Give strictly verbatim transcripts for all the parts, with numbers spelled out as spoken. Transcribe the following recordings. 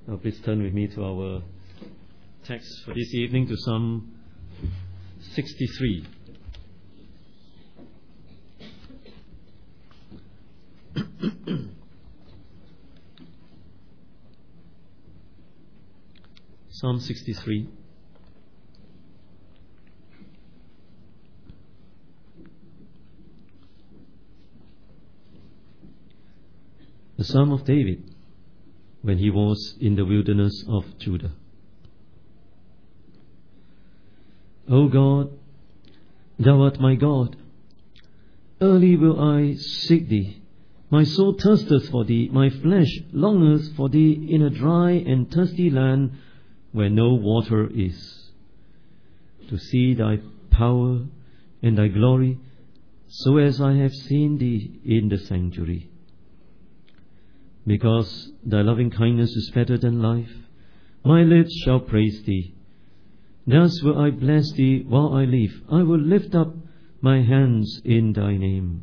Now please turn with me to our text for this evening, to Psalm sixty-three. Psalm sixty-three. The Psalm of David when he was in the wilderness of Judah. O God, thou art my God. Early will I seek thee. My soul thirsteth for thee, my flesh longeth for thee in a dry and thirsty land where no water is, to see thy power and thy glory, so as I have seen thee in the sanctuary. Because thy loving kindness is better than life, my lips shall praise thee. Thus will I bless thee while I live. I will lift up my hands in thy name.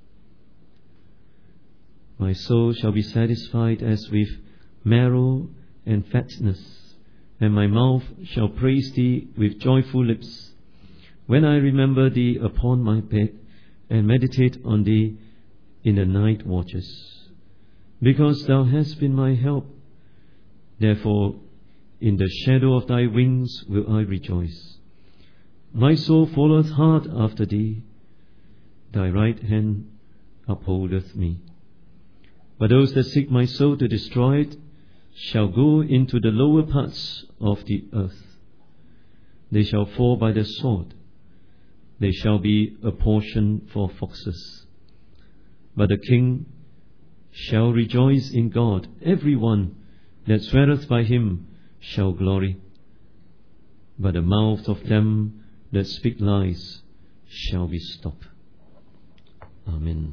My soul shall be satisfied as with marrow and fatness, and my mouth shall praise thee with joyful lips, when I remember thee upon my bed, and meditate on thee in the night watches. Because thou hast been my help, therefore in the shadow of thy wings will I rejoice. My soul followeth hard after thee, thy right hand upholdeth me. But those that seek my soul to destroy it shall go into the lower parts of the earth. They shall fall by the sword. They shall be a portion for foxes. But the king shall rejoice in God. Every one that sweareth by him shall glory. But the mouth of them that speak lies shall be stopped. Amen.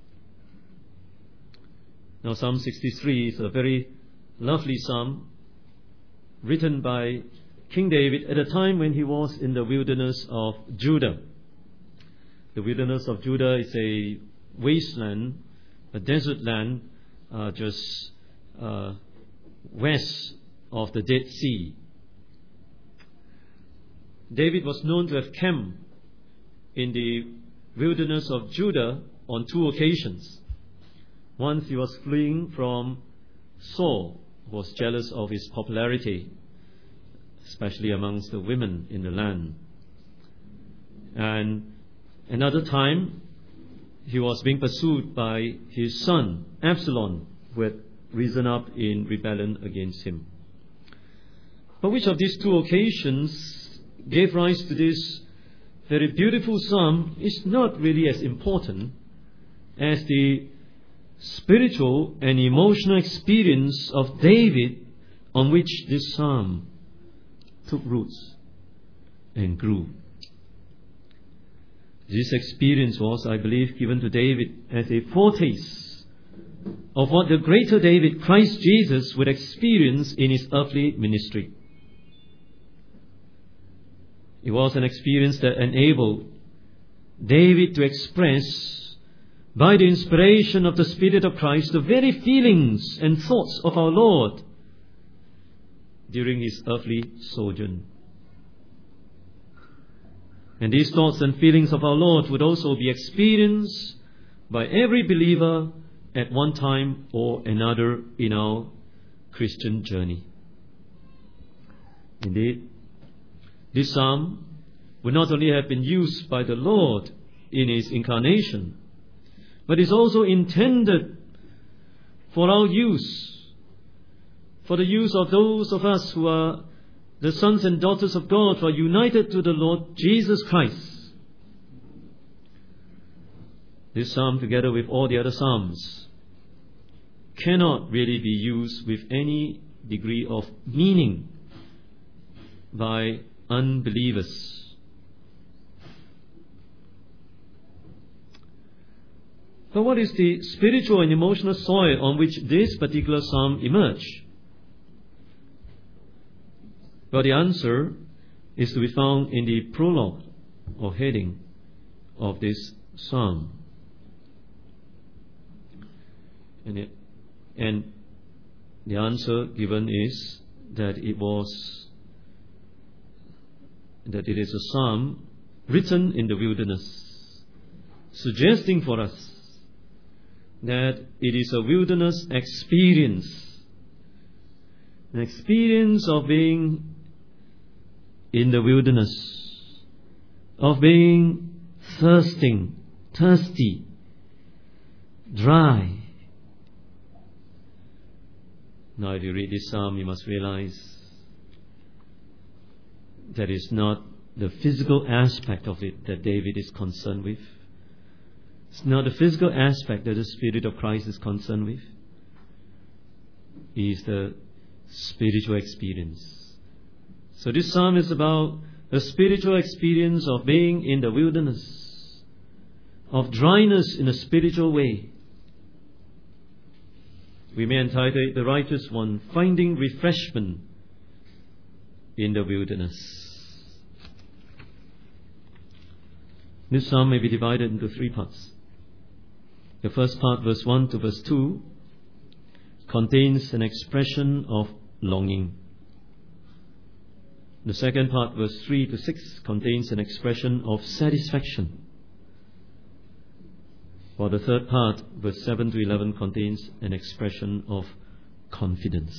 Now Psalm sixty-three is a very lovely psalm written by King David at a time when he was in the wilderness of Judah. The wilderness of Judah is a wasteland, a desert land, uh, just uh, west of the Dead Sea. David was known to have camped in the wilderness of Judah on two occasions. Once he was fleeing from Saul, who was jealous of his popularity, especially amongst the women in the land. And another time, he was being pursued by his son, Absalom, who had risen up in rebellion against him. But which of these two occasions gave rise to this very beautiful psalm is not really as important as the spiritual and emotional experience of David on which this psalm took roots and grew. This experience was, I believe, given to David as a foretaste of what the greater David, Christ Jesus, would experience in his earthly ministry. It was an experience that enabled David to express, by the inspiration of the Spirit of Christ, the very feelings and thoughts of our Lord during his earthly sojourn. And these thoughts and feelings of our Lord would also be experienced by every believer at one time or another in our Christian journey. Indeed, this psalm would not only have been used by the Lord in his incarnation, but is also intended for our use, for the use of those of us who are the sons and daughters of God, who are united to the Lord Jesus Christ. This psalm, together with all the other psalms, cannot really be used with any degree of meaning by unbelievers. But what is the spiritual and emotional soil on which this particular psalm emerged? Well, the answer is to be found in the prologue or heading of this psalm. And, it, and The answer given is that it was that it is a psalm written in the wilderness, suggesting for us that it is a wilderness experience, an experience of being in the wilderness, of being thirsting, thirsty, dry. Now, if you read this psalm, you must realize that it's not the physical aspect of it that David is concerned with. It's not the physical aspect that the Spirit of Christ is concerned with. It is the spiritual experience. So this psalm is about the spiritual experience of being in the wilderness, of dryness in a spiritual way. We may entitle it, the righteous one, finding refreshment in the wilderness. This psalm may be divided into three parts. The first part, verse one to verse two, contains an expression of longing. The second part, verse three to six, contains an expression of satisfaction. While the third part, verse seven to eleven, contains an expression of confidence.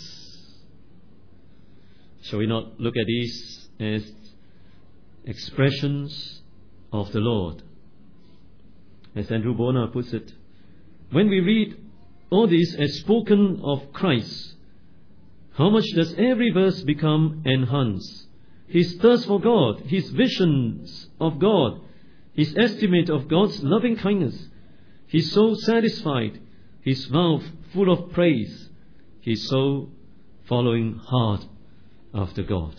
Shall we not look at these as expressions of the Lord? As Andrew Bonar puts it, when we read all these as spoken of Christ, how much does every verse become enhanced? His thirst for God, his visions of God, his estimate of God's loving kindness, his soul satisfied, his mouth full of praise, his soul following hard after God.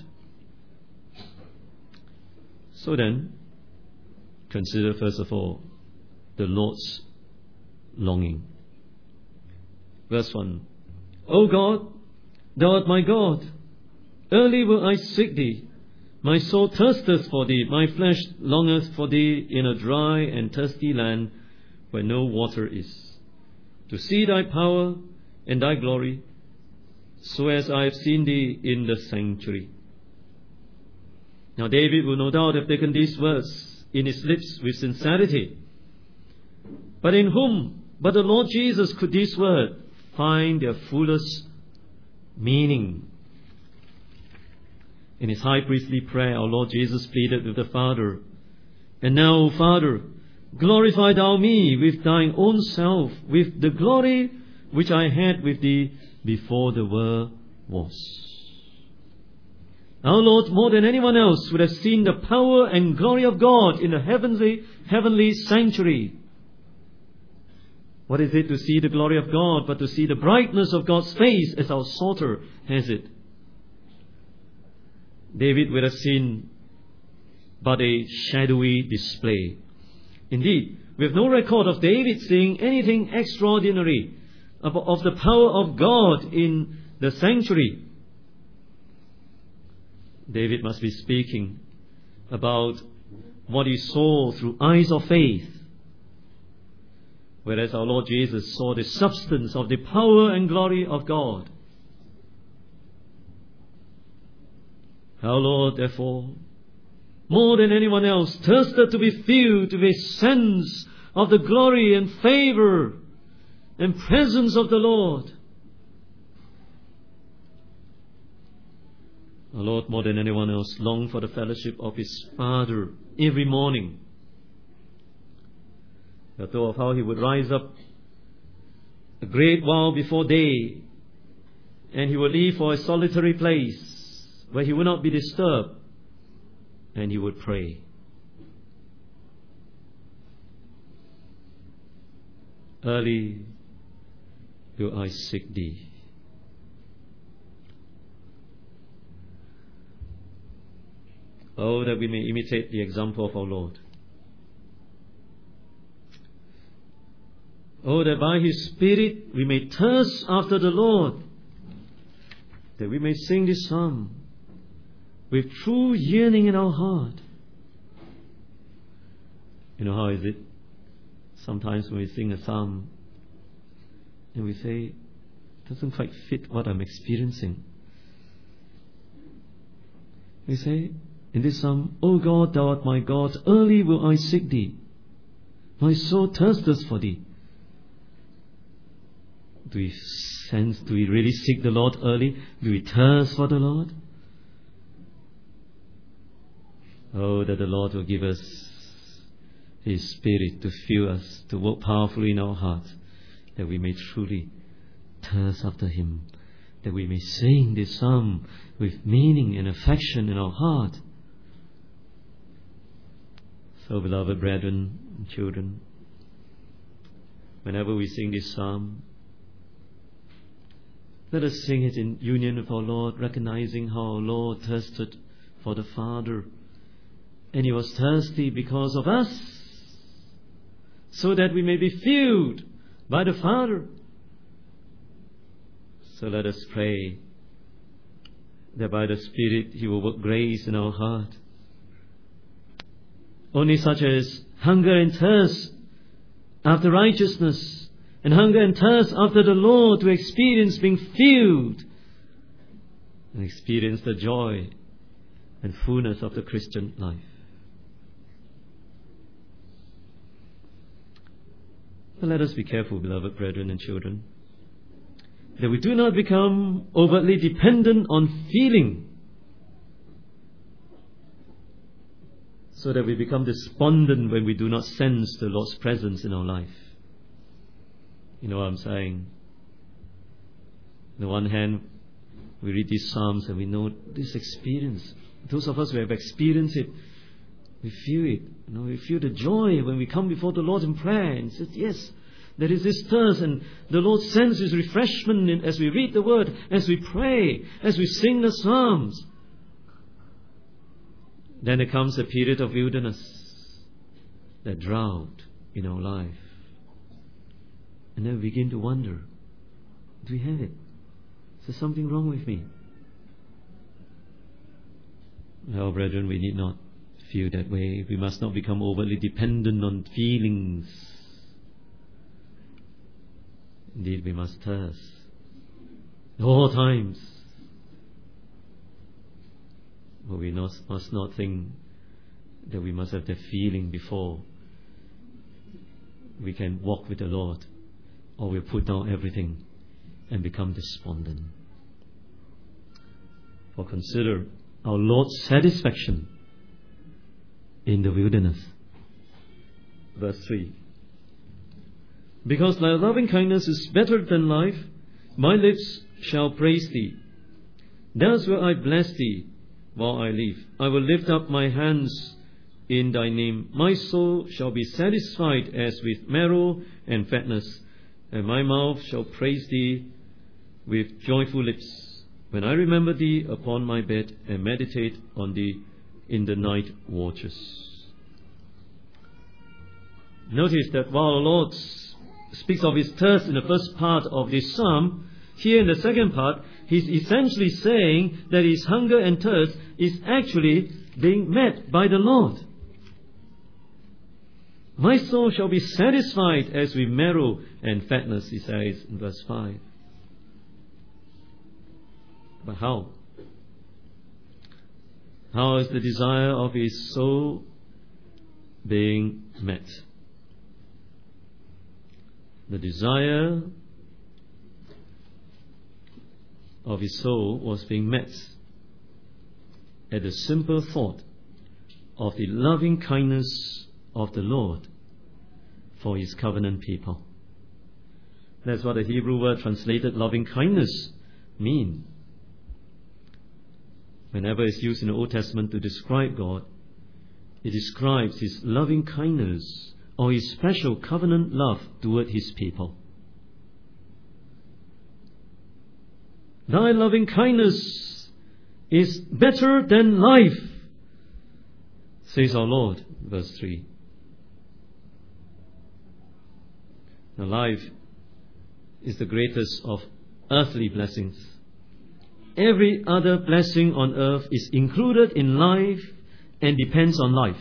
So then, consider first of all the Lord's longing. Verse one, O God, thou art my God, early will I seek thee. My soul thirsteth for thee, my flesh longeth for thee in a dry and thirsty land where no water is, to see thy power and thy glory, so as I have seen thee in the sanctuary. Now David will no doubt have taken these words in his lips with sincerity. But in whom but the Lord Jesus could these words find their fullest meaning? In his high priestly prayer, our Lord Jesus pleaded with the Father, And now, Father, glorify thou me with thine own self, with the glory which I had with thee before the world was. Our Lord, more than anyone else, would have seen the power and glory of God in the heavenly, heavenly sanctuary. What is it to see the glory of God, but to see the brightness of God's face, as our Psalter has it? David would have seen but a shadowy display. Indeed, we have no record of David seeing anything extraordinary of, of the power of God in the sanctuary. David must be speaking about what he saw through eyes of faith, whereas our Lord Jesus saw the substance of the power and glory of God. Our Lord, therefore, more than anyone else, thirsted to be filled with a sense of the glory and favor and presence of the Lord. Our Lord, more than anyone else, longed for the fellowship of His Father every morning. We are told of how He would rise up a great while before day, and He would leave for a solitary place where He would not be disturbed, and He would pray. Early will I seek Thee. Oh, that we may imitate the example of our Lord. Oh, that by His Spirit we may thirst after the Lord, that we may sing this psalm with true yearning in our heart. You know how is it? Sometimes when we sing a psalm and we say, doesn't quite fit what I'm experiencing. We say in this psalm, O God, thou art my God, early will I seek thee. My soul thirsteth for thee. Do we sense, do we really seek the Lord early? Do we thirst for the Lord? Oh, that the Lord will give us His Spirit to fill us, to work powerfully in our hearts, that we may truly thirst after Him, that we may sing this psalm with meaning and affection in our heart. So, beloved brethren and children, whenever we sing this psalm, let us sing it in union with our Lord, recognizing how our Lord thirsted for the Father, and He was thirsty because of us, so that we may be filled by the Father. So let us pray that by the Spirit He will work grace in our heart. Only such as hunger and thirst after righteousness, and hunger and thirst after the Lord, to experience being filled and experience the joy and fullness of the Christian life. But let us be careful, beloved brethren and children, that we do not become overtly dependent on feeling, so that we become despondent when we do not sense the Lord's presence in our life. You know what I'm saying? On the one hand, we read these Psalms and we know this experience. Those of us who have experienced it, we feel it. You know, we feel the joy when we come before the Lord in prayer and say, yes, there is this thirst, and the Lord sends His refreshment in, as we read the Word, as we pray, as we sing the Psalms. Then there comes a period of wilderness, that drought in our life. And then we begin to wonder, do we have it? Is there something wrong with me? Well, brethren, we need not feel that way. We must not become overly dependent on feelings. Indeed, we must thirst at all times. But we not, must not think that we must have the feeling before we can walk with the Lord, or we'll put down everything and become despondent. For consider our Lord's satisfaction in the wilderness. Verse three. Because thy loving kindness is better than life, my lips shall praise thee. Thus will I bless thee while I live. I will lift up my hands in thy name. My soul shall be satisfied as with marrow and fatness, and my mouth shall praise thee with joyful lips, when I remember thee upon my bed and meditate on thee in the night watches. Notice that while the Lord speaks of His thirst in the first part of this psalm, here in the second part, He's essentially saying that His hunger and thirst is actually being met by the Lord. My soul shall be satisfied as with marrow and fatness, He says in verse five. But how? How is the desire of his soul being met? The desire of his soul was being met at the simple thought of the loving kindness of the Lord for His covenant people. That's what the Hebrew word translated loving kindness means. Whenever it's used in the Old Testament to describe God, it describes His loving kindness or His special covenant love toward His people. Thy loving kindness is better than life, says our Lord, verse three. Now, life is the greatest of earthly blessings. Every other blessing on earth is included in life and depends on life.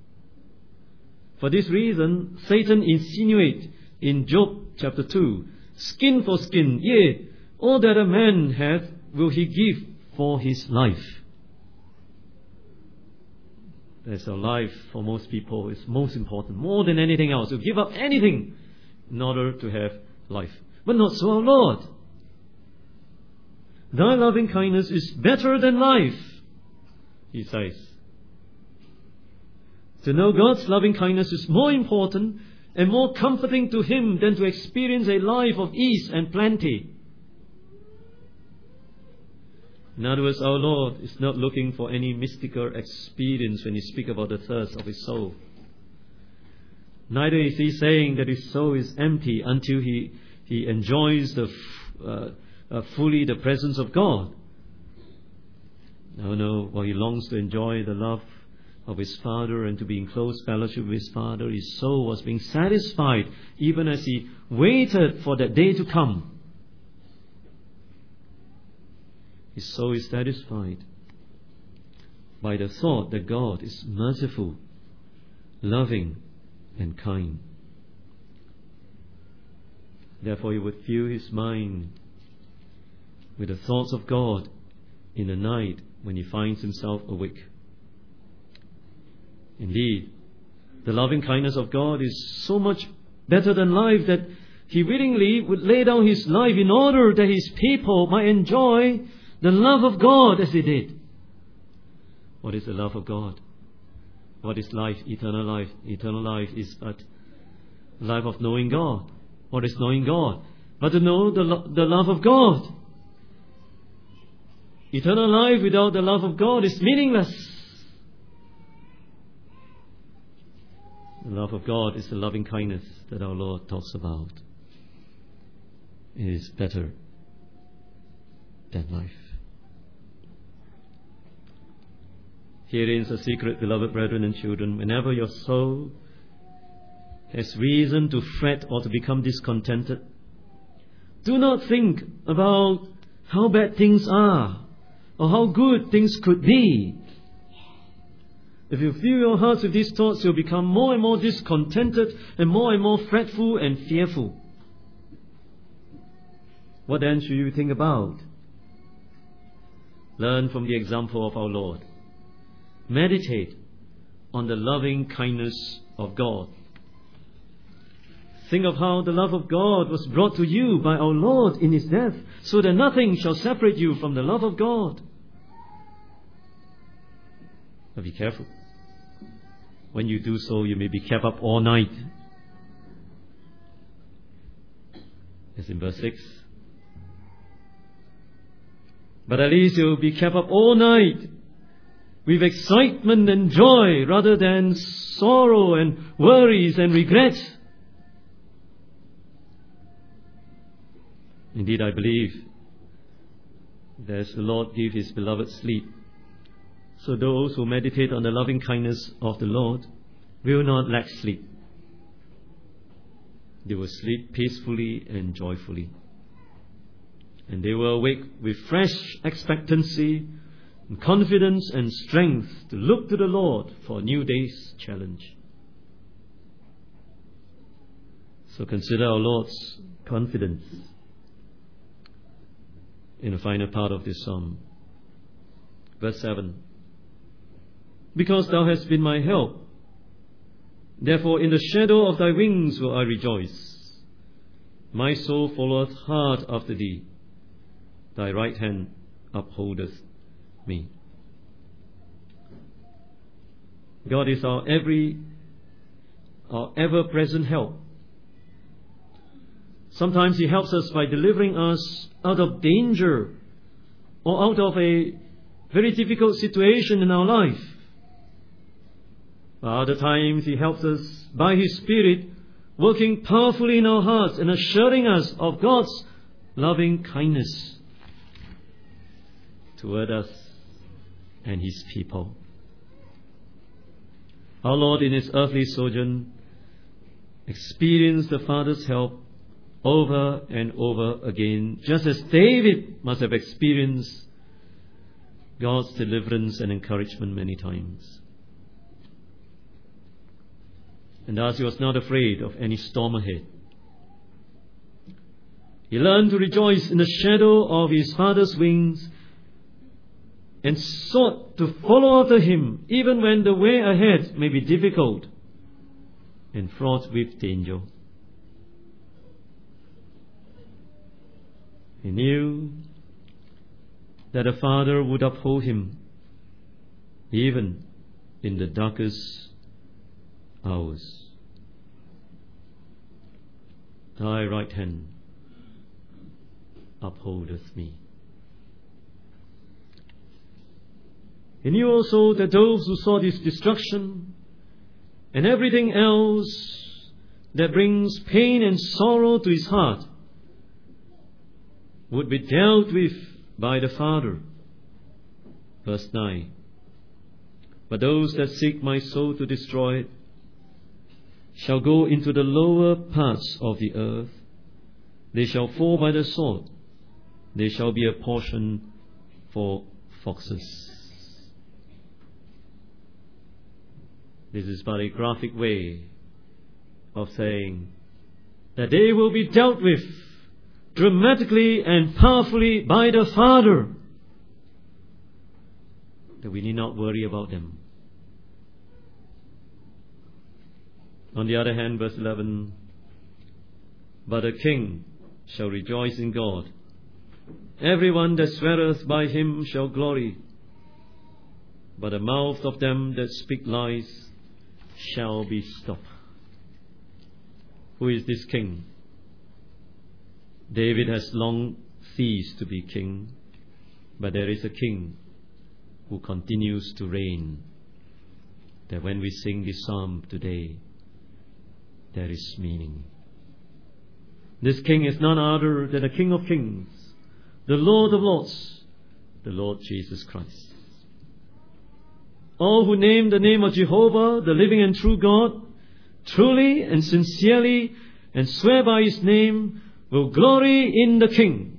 For this reason, Satan insinuates in Job chapter two skin for skin. Yea, all that a man hath will he give for his life. That's our life for most people is most important, more than anything else. You give up anything in order to have life. But not so our Lord. Thy loving kindness is better than life, he says. To know God's loving kindness is more important and more comforting to him than to experience a life of ease and plenty. In other words, our Lord is not looking for any mystical experience when he speaks about the thirst of his soul. Neither is he saying that his soul is empty until he, he enjoys the, uh, uh, fully the presence of God. No, no, while he longs to enjoy the love of his Father and to be in close fellowship with his Father, his soul was being satisfied even as he waited for that day to come. His soul is satisfied by the thought that God is merciful, loving, and kind. Therefore, he would fill his mind with the thoughts of God in the night when he finds himself awake. Indeed, the loving kindness of God is so much better than life that he willingly would lay down his life in order that his people might enjoy the love of God as they did. What is the love of God? What is life? Eternal life. Eternal life is but life of knowing God. What is knowing God? But to know the, lo- the love of God. Eternal life without the love of God is meaningless. The love of God is the loving kindness that our Lord talks about. It is better than life. Herein is the secret, beloved brethren and children. Whenever your soul has reason to fret or to become discontented, do not think about how bad things are or how good things could be. If you fill your hearts with these thoughts, you'll become more and more discontented and more and more fretful and fearful. What then should you think about? Learn from the example of our Lord. Meditate on the loving kindness of God. Think of how the love of God was brought to you by our Lord in his death, so that nothing shall separate you from the love of God. But be careful. When you do so, you may be kept up all night. As in verse six. But at least you'll be kept up all night with excitement and joy rather than sorrow and worries and regret. Indeed, I believe that as the Lord gave his beloved sleep, so those who meditate on the loving kindness of the Lord will not lack sleep. They will sleep peacefully and joyfully. And they will awake with fresh expectancy, and confidence and strength to look to the Lord for a new day's challenge. So consider our Lord's confidence in the final part of this psalm. Verse seven. Because thou hast been my help, therefore in the shadow of thy wings will I rejoice. My soul followeth hard after thee. Thy right hand upholdeth me. God is our every, our ever-present help. Sometimes he helps us by delivering us out of danger or out of a very difficult situation in our life. Other times he helps us by his Spirit, working powerfully in our hearts and assuring us of God's loving kindness toward us and his people. Our Lord in his earthly sojourn experienced the Father's help over and over again, just as David must have experienced God's deliverance and encouragement many times. And thus he was not afraid of any storm ahead. He learned to rejoice in the shadow of his father's wings and sought to follow after him even when the way ahead may be difficult and fraught with danger. He knew that a father would uphold him even in the darkest hours. Thy right hand upholdeth me. He knew also that those who sought his destruction and everything else that brings pain and sorrow to his heart would be dealt with by the Father. Verse nine. But those that seek my soul to destroy it shall go into the lower parts of the earth. They shall fall by the sword. They shall be a portion for foxes. This is but a graphic way of saying that they will be dealt with dramatically and powerfully by the Father, that we need not worry about them. On the other hand, verse eleven, but a king shall rejoice in God. Everyone that sweareth by him shall glory. But the mouth of them that speak lies shall be stopped. Who is this king? David has long ceased to be king, but there is a king who continues to reign. That when we sing this psalm today, there is meaning. This king is none other than the King of Kings, the Lord of Lords, the Lord Jesus Christ. All who name the name of Jehovah, the living and true God, truly and sincerely, and swear by his name, will glory in the King.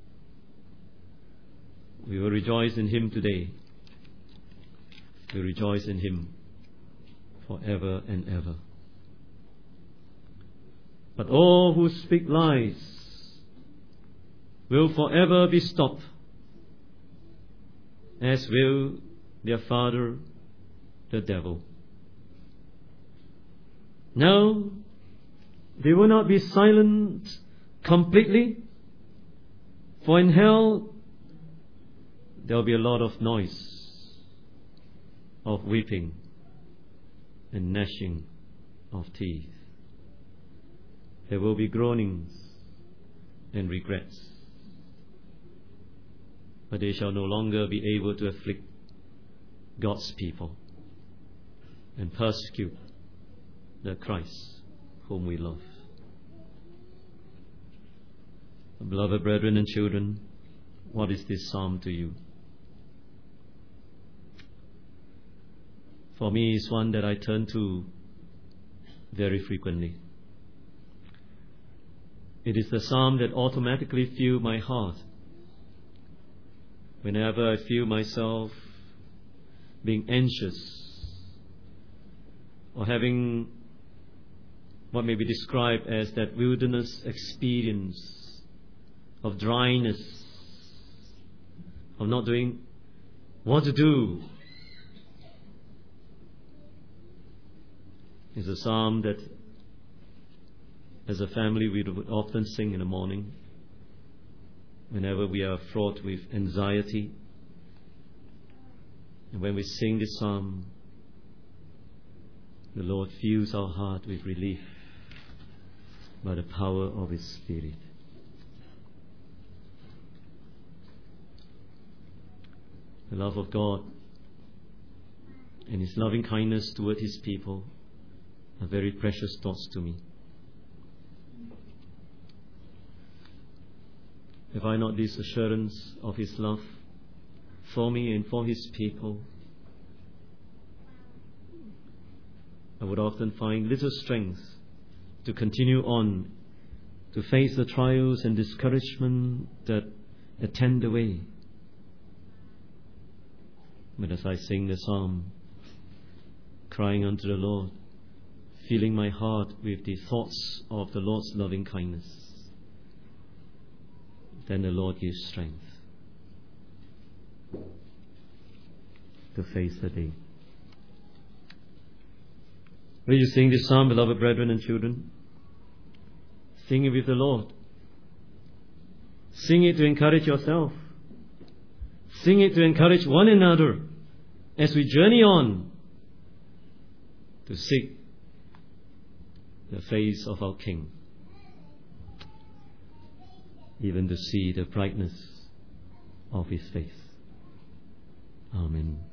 We will rejoice in him today. We rejoice in him forever and ever. But all who speak lies will forever be stopped, as will their father, the devil. No, they will not be silent completely, for in hell there will be a lot of noise, of weeping and gnashing of teeth. There will be groanings and regrets, but they shall no longer be able to afflict God's people and persecute the Christ whom we love. Beloved brethren and children, what is this psalm to you? For me, it's one that I turn to very frequently. It is the psalm that automatically fills my heart whenever I feel myself being anxious or having what may be described as that wilderness experience of dryness, of not doing what to do. It's a psalm that as a family we would often sing in the morning whenever we are fraught with anxiety. And when we sing this psalm, the Lord fills our heart with relief by the power of His Spirit. The love of God and His loving kindness toward His people are very precious thoughts to me. Have I not this assurance of His love for me and for His people, I would often find little strength to continue on, to face the trials and discouragement that attend the way. But as I sing the psalm, crying unto the Lord, filling my heart with the thoughts of the Lord's loving kindness, then the Lord gives strength to face the day. Will you sing this psalm, beloved brethren and children? Sing it with the Lord. Sing it to encourage yourself. Sing it to encourage one another as we journey on to seek the face of our King, even to see the brightness of His face. Amen.